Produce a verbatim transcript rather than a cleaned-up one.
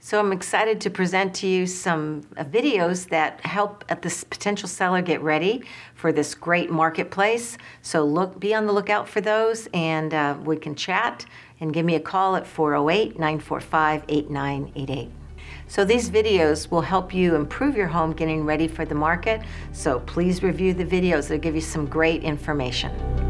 So I'm excited to present to you some uh, videos that help uh, this potential seller get ready for this great marketplace. So look, be on the lookout for those, and uh, we can chat and give me a call at four oh eight, nine four five, eight nine eight eight. So these videos will help you improve your home getting ready for the market. So please review the videos. They'll give you some great information.